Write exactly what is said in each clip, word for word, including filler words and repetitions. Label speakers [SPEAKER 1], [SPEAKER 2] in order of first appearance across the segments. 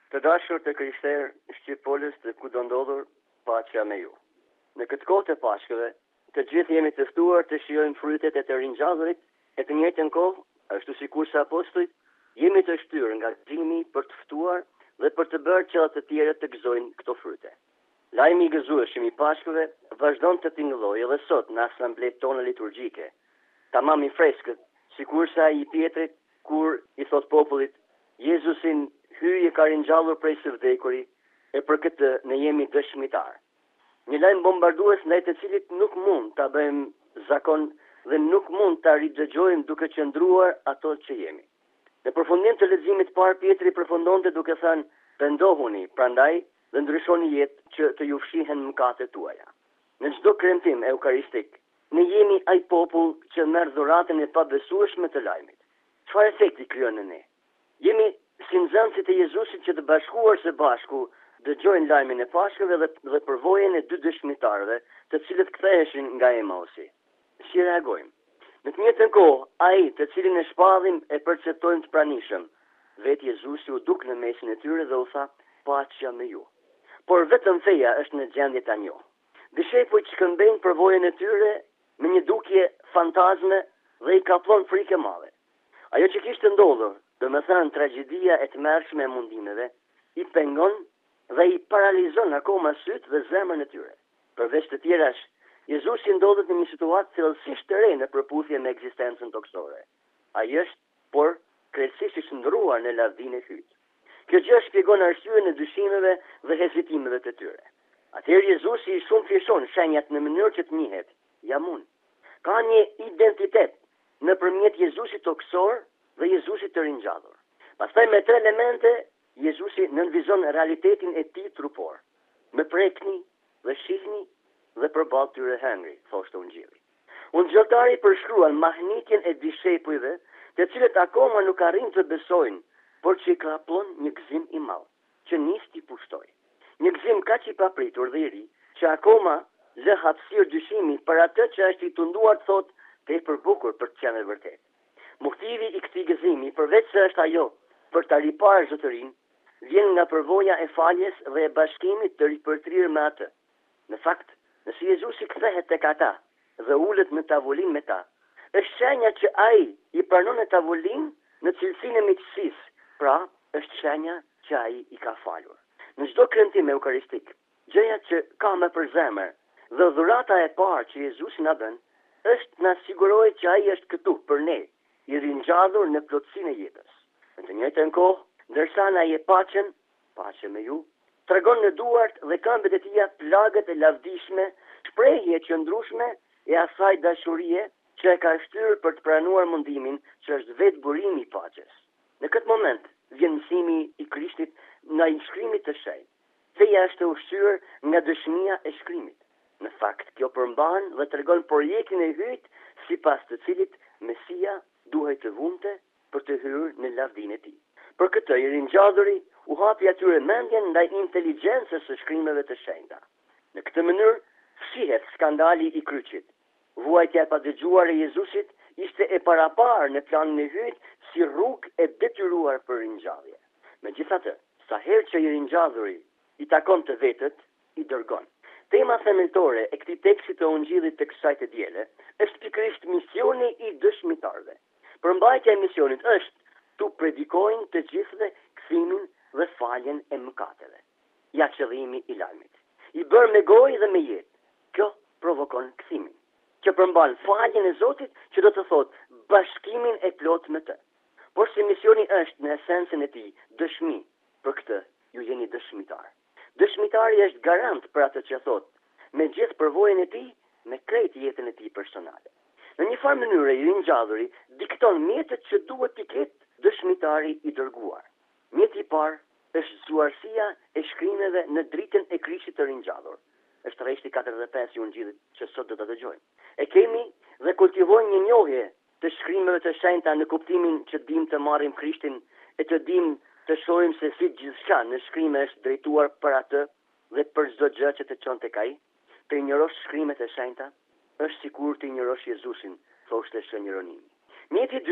[SPEAKER 1] Të dashur të krishterë shqipolës të kudo ndodhur, paqja me ju. Në këtë kohë të Pashkëve, të gjithë jemi të ftuar të shijojmë frytet e të ringjallërit, e të njëjtën kohë, ashtu sikur sa apostujt, jemi të shtyrë nga gëzimi për të ftuar dhe për të bërë që të tjerët të gëzojnë këto fryte. Lajmi i gëzueshëm i Pashkëve vazhdon të tingëllojë edhe sot në asamblet tonë liturgjike. Tamam i freskët, sikur sa i Pietrit, kur i thot popullit, Jezusin hyje ka ringjallur prej së vdekuri, e për këtë ne jemi dëshmitar. Një lajm bombardues ndaj të cilit nuk mund ta bëjmë zakon dhe nuk mund ta ridëgjojmë duke qëndruar ato që jemi. Në përfundim të leximit parë, Pietri përfundonte duke thënë: "Pendohuni, prandaj dhe ndryshoni jetë që të ju fshihen mëkatet tuaja." Në çdo kremtim eukaristik, ne jemi ai popull që merr dhuratën e pabesueshme të lajmit. Çfarë efekti krijon në ne? Jemi si nxënësit e Jezusit që të bashkuar së bashku dëgjojnë lajmin e Pashkëve dhe, dhe përvojën e dy dëshmitarëve, të cilët ktheheshin nga Emausi. Si reagojmë? Në të njëjtën kohë, ai të cilin e shpadhim e perceptojmë të pranishëm, vetë Jezusi u duk në mesin e tyre dhe u tha: "Paqja me ju." Por vetëm feja është në gjendje ta njohë. Dishepujt shkëmbejnë përvojën e tyre me një dukje fantazme dhe i kaplon frikë e madhe. Ajo që kishte ndodhur, do me thënë tragjedia e të mërshme e mundimeve, i pengon dhe i paralizon akoma sytë dhe zemrën e tyre. Përveç të tjerash, Jezusi ndodhet në një situatë thellësisht të re në përputhje me ekzistencën toksore. Ai është, por krejtësisht i shndruar në lavdinë e hyjtë. Kjo gjë shpjegon arsyeën e dyshimeve dhe hezitimeve të tyre. Atëherë Jezusi i shumë fishon shenjat në mënyrë që të njihet: "Jam unë." Ka një identitet nëpërmjet Jezusit toksor dhe Jezusit të ringjallur. Pastaj me tre elemente Jezusi nënvizon realitetin e tij trupor. "Më prekni dhe shihni dhe përballë tyre hëngri", thoshte Ungjilli. Ungjilltari përshkruan mahnitjen e dishepujve, të cilët akoma nuk arrin të besojnë, por që i kaplon një gëzim i madh, që nis t'i pushtoj. Një gëzim kaq i papritur dhe i ri, që akoma lë hapësirë dyshimi për atë që është i tunduar të thotë tepër bukur për të qenë e vërtetë. Motivi i këtij gëzimi, përveç se është ajo për ta riparë zotërinë, vjen nga përvoja e faljes dhe e bashkimit të ripërtrirë me atë. Në fakt, nëse Jezusi kthehet tek ata dhe ulet në tavolinë me ta, është shenja që ai i pranon në tavolinë në cilësinë e miqësisë, pra është shenja që ai i ka falur. Në çdo kremtim eukaristik, gjëja që ka më për zemër dhe dhurata e parë që Jezusi na bën, është na sigurojë që ai është këtu për ne, i ringjallur në plotësinë e jetës. Në të njëjtën kohë, ndërsa na jep paqen, paqe me ju, tregon në duart dhe këmbët e tija plagët e lavdishme, shprehje e qëndrueshme e asaj dashurie që e ka shtyrë për të pranuar mundimin që është vetë burimi i paqes. Në këtë moment vjen mësimi i Krishtit nga i shkrimit të shenjtë. Feja është e ushqyer nga dëshmia e shkrimit. Në fakt, kjo përmban dhe tregon projektin e hyjtë sipas të cilit Mesia duhej të vunte për të hyrë në lavdinë e tij. Për këtë i ringjalluri u hapi atyre mendjen ndaj inteligjencës së shkrimeve të shenjta. Në këtë mënyrë fshihet skandali i kryqit. Vuajtja e padëgjuar e Jezusit ishte e paraparë në planin e hyjtë si rrugë e detyruar për ringjallje. Megjithatë, sa herë që i ringjalluri i takon të vetët, i dërgon. Tema themeltore e këtij teksti të Ungjillit të kësaj të diele është pikërisht misioni i dëshmitarëve. Përmbajtja e misionit është tu predikojnë të gjithëve kthimin dhe faljen e mëkateve. Ja qëllimi i lajmit. I bërë me gojë dhe me jetë. Kjo provokon kthimin, që përmban faljen e Zotit, që do të thotë bashkimin e plot me të. Por si misioni është në esencën e tij dëshmi, për këtë ju jeni dëshmitar. Dëshmitari është garant për atë që thot, me gjithë përvojën e tij, me krejt jetën e tij personale. Në një farë mënyrë i ringjalluri dikton mjetet që duhet t'i ketë dëshmitari i dërguar. Mjeti i parë është zgjuarësia e shkrimeve në dritën e Krishtit të ringjallur. Është rreshti katërdhjetë e pesë i Ungjillit që sot do ta dëgjojmë. E kemi dhe kultivojmë një njohje të shkrimeve të shenjta në kuptimin që dim të marrim Krishtin e të dim të shohim se si gjithçka në shkrime është drejtuar për atë dhe për çdo gjë që të çon tek ai. Të injorosh shkrimet e shenjta është sikur të injorosh Jezusin, thoshte Shënjeronimi. Mjeti i dytë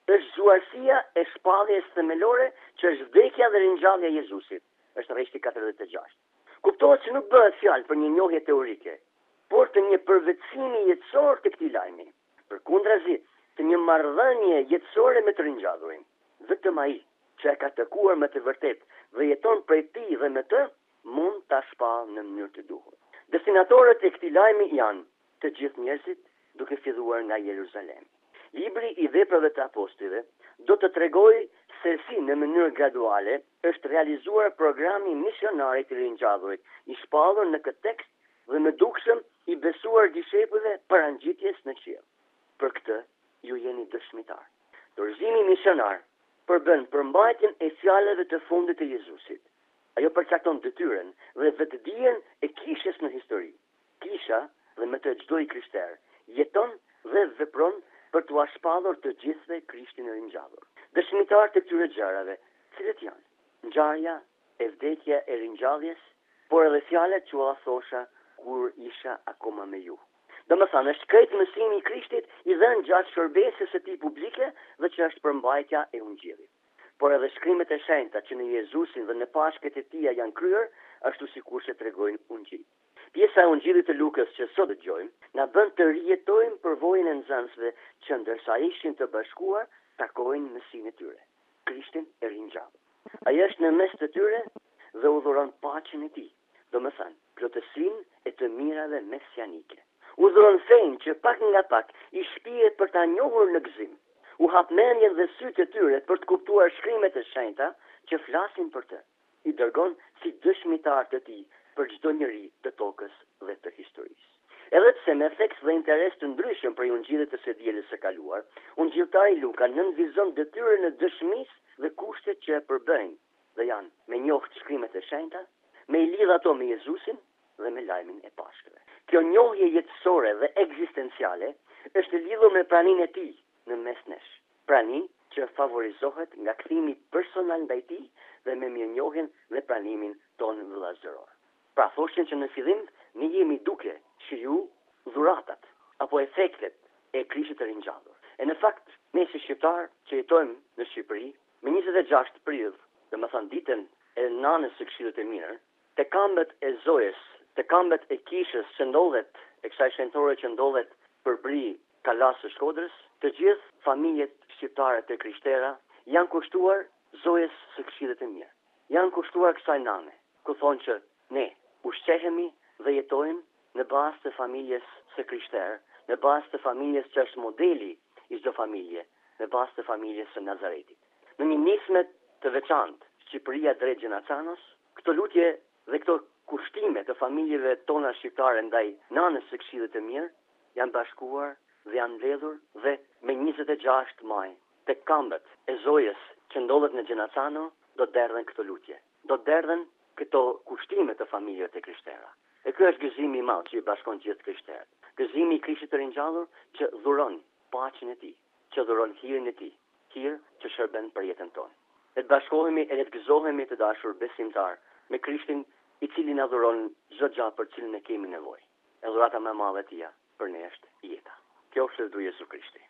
[SPEAKER 1] është zuarësia e shpalljes themelore që është vdekja dhe ringjallja e Jezusit. Është rreshti katërdhjetë e gjashtë. Kuptohet se nuk bëhet fjalë për një njohje teorike, por të një përvetësimi jetësor të këtij lajmi. Përkundrazi, të një marrëdhënie jetësore me të ringjallurin. Vetëm ai që e ka takuar me të vërtetë dhe jeton prej tij dhe me të, mund ta shpallë në mënyrë të duhur. Destinatorët e këtij lajmi janë të gjithë njerëzit, duke filluar nga Jeruzalemi. Libri i Veprave të Apostujve do të tregojë se si në mënyrë graduale është realizuar programi misionar i të ringjallurit, i shpallur në këtë tekst dhe më dukshëm i besuar dishepujve para ngjitjes në qiell. Për këtë ju jeni dëshmitar. Dorëzimi misionar përbën përmbajtjen e fjalëve të fundit të Jezusit. Ajo përcakton detyrën dhe vetëdijen e kishës në histori. Kisha dhe me të çdo i krishter jeton dhe vepron për t'u shpallur të gjithëve Krishtin e ringjallur. Dëshmitar të këtyre gjërave, cilët janë? Ngjarja e vdekja e ringjalljes, por edhe fjalët që u thosha kur isha akoma me ju. Domethënë, është krejt mësimi i Krishtit i dhënë gjatë shërbesës së tij publike dhe që është përmbajtja e Ungjillit. Por edhe shkrimet e shenjta që në Jezusin dhe në pashket e tij janë kryer, ashtu sikur që tregojnë Ungjilli. Pjesa e Ungjillit të Lukës që sot dëgjojmë na bën të rijetojmë përvojën e nxënësve që ndërsa ishin të bashkuar, takojnë mësinë e tyre, Krishtin e ringjallur. Ai është në mes të tyre dhe u dhuron paqen e tij, domethënë plotësinë e të mirave mesianike. U dhuron fenë që pak nga pak i shpihet për ta njohur në gëzim. U hap mendjen dhe sytë e tyre për të kuptuar shkrimet e shenjta që flasin për të. I dërgon si dëshmitar të tij për çdo njeri të tokës dhe të historisë. Edhe pse me theks dhe interes të ndryshëm për Ungjillit të së dielës së kaluar, Ungjilltari Luka nënvizon detyrën e dëshmisë dhe kushtet që e përbëjnë, dhe janë me njohur shkrimet e shenjta, me i lidh ato me Jezusin dhe me lajmin e Pashkëve. Kjo njohje jetësore dhe ekzistenciale është lidhur me praninë e tij në mes nesh. Prani që favorizohet nga kthimi personal ndaj tij dhe me mirënjohjen dhe pranimin tonë vëllazëror. Pra thoshin që në fillim ne jemi duke shiju dhuratat apo efektet e Krishtit të ringjallur. E në fakt, ne si shqiptar që jetojmë në Shqipëri, me njëzet e gjashtë prill, domethënë ditën e nanës së Këshillit të Mirë, te këmbët e Zojës, te këmbët e kishës që ndodhet, e kësaj shenjtore që ndodhet përbri Kalas së Shkodrës, të gjithë familjet shqiptare të krishtera janë kushtuar Zojës së Këshillit të Mirë. Janë kushtuar kësaj nane, ku thonë që ne ushqehemi dhe jetojmë në bazë të familjes së krishterë, në bazë të familjes që është modeli i çdo familje, në bazë të familjes së Nazaretit. Në një nismë të veçantë, Shqipëria drejt Gjenacanos, këto lutje dhe këto kushtime të familjeve tona shqiptare ndaj nanës së Këshillit të Mirë janë bashkuar dhe janë mbledhur dhe me njëzet e gjashtë maj te këmbët e Zojës që ndodhet në Gjenacano do derdhen këto lutje. Do derdhen këto kushtime të familjeve të krishtera. E ky është gëzimi i madh që i bashkon gjithë krishterët. Gëzimi i Krishtit të ringjallur që dhuron paqen e tij, që dhuron hirin e tij, hir që shërben për jetën tonë. Le të bashkohemi e le të gëzohemi të dashur besimtar me Krishtin i cili na dhuron çdo gjë për cilën ne kemi nevojë. E dhurata më e madhe e tij për ne është jeta. Kjo është Jezu Krishti.